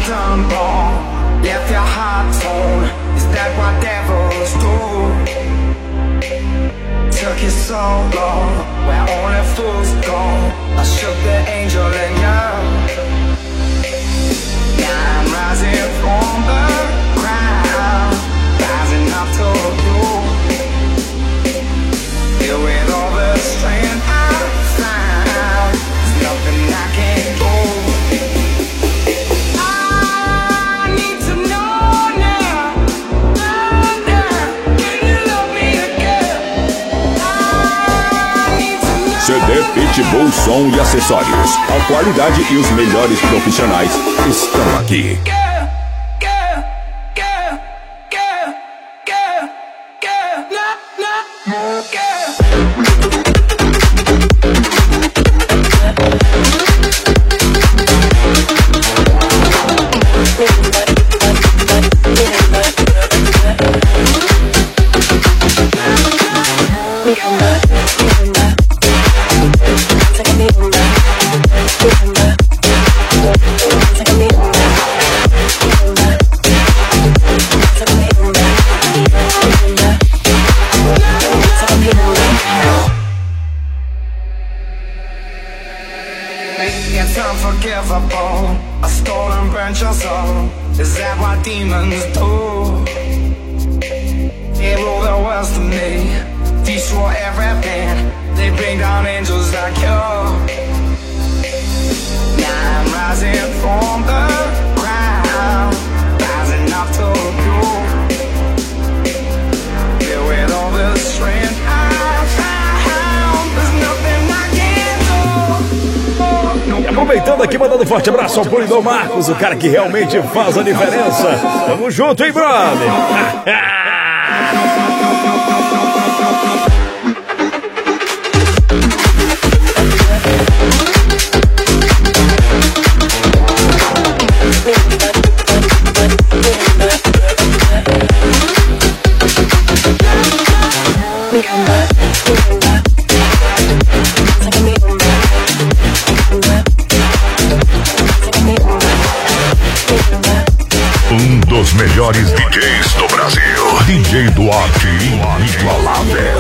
done wrong? Left your heart torn. Is that what devils do? Took you so long, where only fools go. I shook the angel in you. Now I'm rising from the ground, rising up to you. Filled with all the strength I found, there's nothing I can't do. CD Pitbull Som e Acessórios. A qualidade e os melhores profissionais estão aqui. It's unforgivable. I stole and burnt your soul. Is that what demons do? They rule the world to me, destroy everything. They bring down angels like you. Now I'm rising from the ground, rising up to you. Filled with all the strength I found, there's nothing I can't do. E aproveitando aqui, mandando um forte abraço ao Polidor Marcos, o cara que realmente faz a diferença. Tamo junto, hein, brother? Um dos melhores DJs do Brasil. DJ Duarte Inigualável.